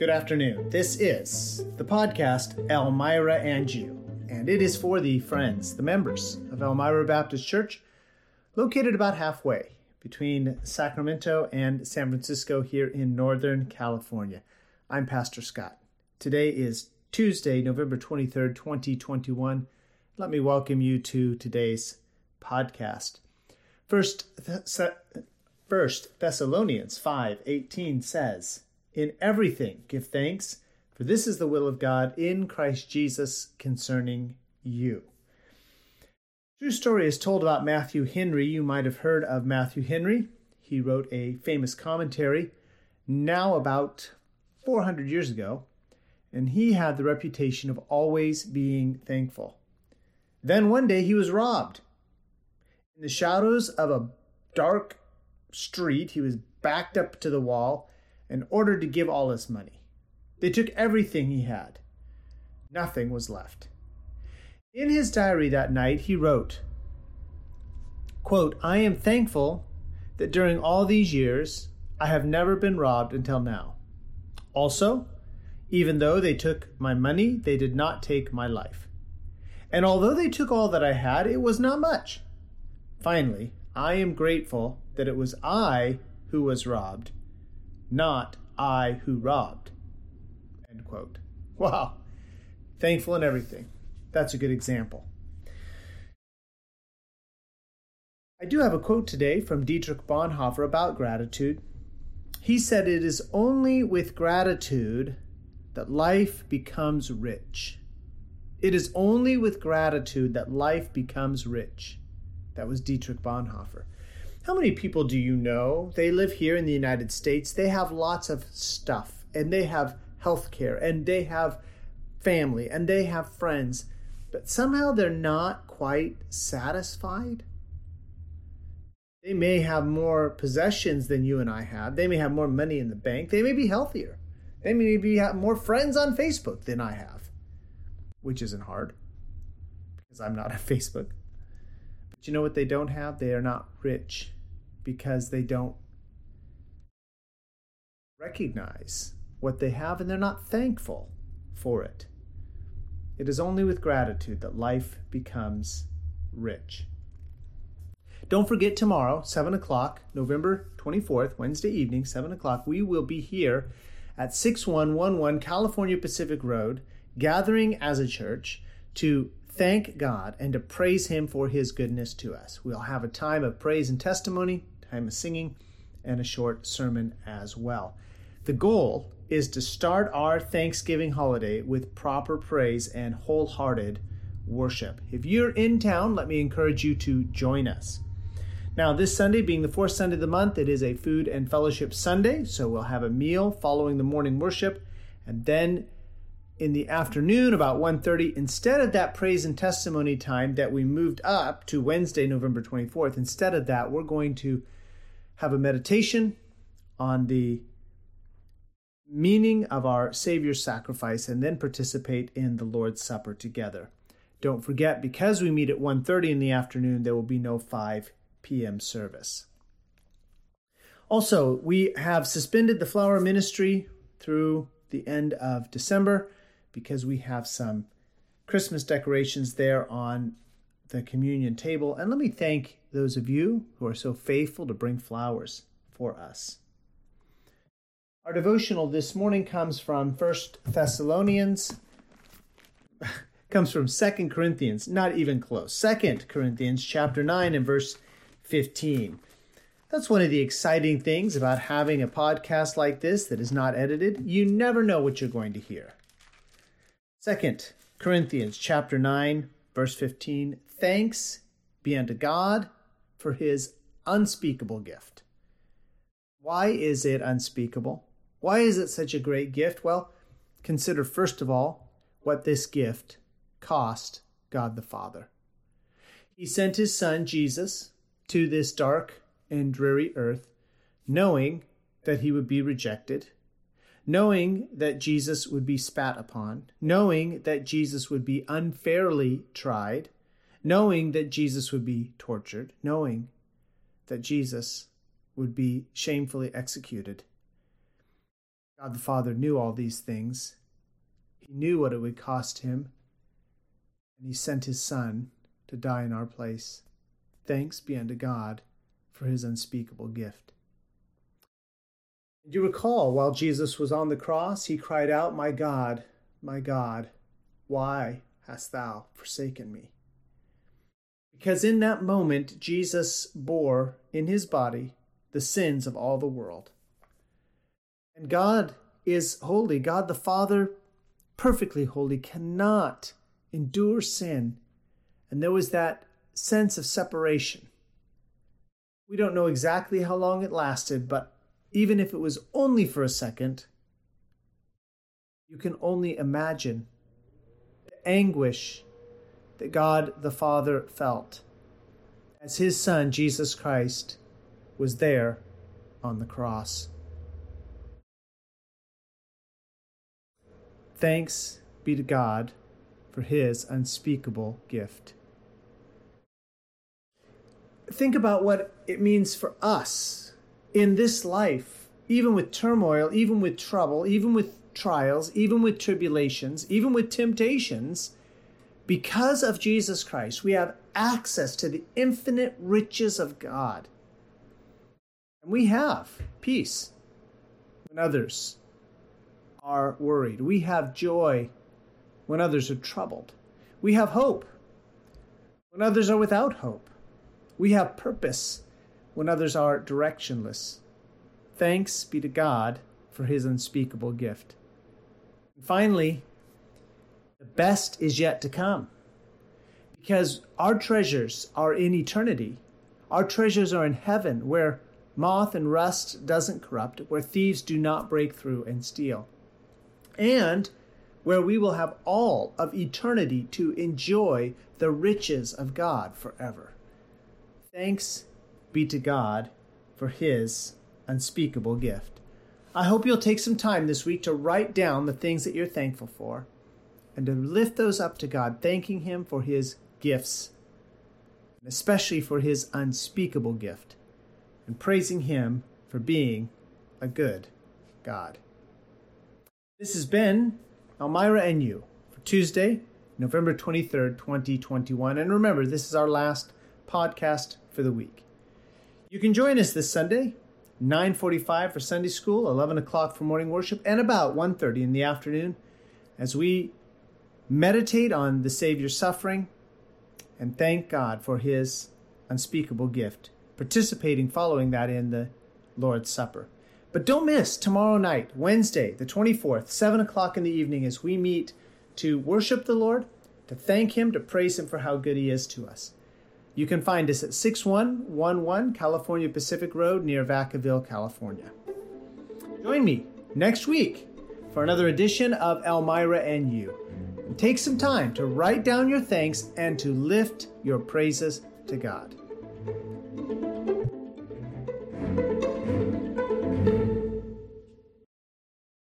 Good afternoon. This is the podcast Elmira and You, and it is for the friends, the members of Elmira Baptist Church, located about halfway between Sacramento and San Francisco here in Northern California. I'm Pastor Scott. Today is Tuesday, November 23rd, 2021. Let me welcome you to today's podcast. First Thessalonians 5:18 says, "In everything give thanks, for this is the will of God in Christ Jesus concerning you." True story is told about Matthew Henry. You might have heard of Matthew Henry. He wrote a famous commentary now about 400 years ago, and he had the reputation of always being thankful. Then one day he was robbed. In the shadows of a dark street, he was backed up to the wall and ordered to give all his money. They took everything he had. Nothing was left. In his diary that night, he wrote, quote, "I am thankful that during all these years, I have never been robbed until now. Also, even though they took my money, they did not take my life. And although they took all that I had, it was not much. Finally, I am grateful that it was I who was robbed, not I who robbed." End quote. Wow. Thankful in everything. That's a good example. I do have a quote today from Dietrich Bonhoeffer about gratitude. He said, "It is only with gratitude that life becomes rich. It is only with gratitude that life becomes rich." That was Dietrich Bonhoeffer. How many people do you know? They live here in the United States. They have lots of stuff, and they have health care, and they have family, and they have friends, but somehow they're not quite satisfied. They may have more possessions than you and I have. They may have more money in the bank. They may be healthier. They may have more friends on Facebook than I have, which isn't hard because I'm not on Facebook. But you know what they don't have? They are not rich because they don't recognize what they have and they're not thankful for it. It is only with gratitude that life becomes rich. Don't forget tomorrow, 7 o'clock, November 24th, Wednesday evening, 7 o'clock, we will be here at 6111 California Pacific Road, gathering as a church to thank God and to praise Him for His goodness to us. We'll have a time of praise and testimony, time of singing, and a short sermon as well. The goal is to start our Thanksgiving holiday with proper praise and wholehearted worship. If you're in town, let me encourage you to join us. Now, this Sunday, being the fourth Sunday of the month, it is a food and fellowship Sunday, so we'll have a meal following the morning worship, and then in the afternoon, about 1:30, instead of that praise and testimony time that we moved up to Wednesday, November 24th, instead of that, we're going to have a meditation on the meaning of our Savior's sacrifice and then participate in the Lord's Supper together. Don't forget, because we meet at 1:30 in the afternoon, there will be no 5 p.m. service. Also, we have suspended the flower ministry through the end of December because we have some Christmas decorations there on the communion table. And let me thank those of you who are so faithful to bring flowers for us. Our devotional this morning comes from 1 Thessalonians, comes from 2 Corinthians, not even close. 2 Corinthians chapter 9 and verse 15. That's one of the exciting things about having a podcast like this that is not edited. You never know what you're going to hear. 2 Corinthians chapter 9, verse 15. "Thanks be unto God for His unspeakable gift." Why is it unspeakable? Why is it such a great gift? Well, consider first of all what this gift cost God the Father. He sent His Son, Jesus, to this dark and dreary earth, knowing that He would be rejected, knowing that Jesus would be spat upon, knowing that Jesus would be unfairly tried, knowing that Jesus would be tortured, knowing that Jesus would be shamefully executed. God the Father knew all these things. He knew what it would cost him, and he sent his Son to die in our place. Thanks be unto God for his unspeakable gift. Do you recall, while Jesus was on the cross, he cried out, my God, why hast thou forsaken me? Because in that moment, Jesus bore in his body the sins of all the world. And God is holy. God the Father, perfectly holy, cannot endure sin. And there was that sense of separation. We don't know exactly how long it lasted, but even if it was only for a second, you can only imagine the anguish that God the Father felt as his Son, Jesus Christ, was there on the cross. Thanks be to God for his unspeakable gift. Think about what it means for us in this life, even with turmoil, even with trouble, even with trials, even with tribulations, even with temptations. Because of Jesus Christ, we have access to the infinite riches of God. And we have peace when others are worried. We have joy when others are troubled. We have hope when others are without hope. We have purpose when others are directionless. Thanks be to God for his unspeakable gift. And finally, the best is yet to come, because our treasures are in eternity. Our treasures are in heaven, where moth and rust doesn't corrupt, where thieves do not break through and steal, and where we will have all of eternity to enjoy the riches of God forever. Thanks be to God for his unspeakable gift. I hope you'll take some time this week to write down the things that you're thankful for and to lift those up to God, thanking him for his gifts, and especially for his unspeakable gift, and praising him for being a good God. This has been Elmira and You for Tuesday, November 23rd, 2021. And remember, this is our last podcast for the week. You can join us this Sunday, 9:45 for Sunday school, 11 o'clock for morning worship, and about 1:30 in the afternoon as we meditate on the Savior's suffering and thank God for his unspeakable gift, participating following that in the Lord's Supper. But don't miss tomorrow night, Wednesday, the 24th, 7 o'clock in the evening, as we meet to worship the Lord, to thank him, to praise him for how good he is to us. You can find us at 6111 California Pacific Road near Vacaville, California. Join me next week for another edition of Elmira and You. And take some time to write down your thanks and to lift your praises to God.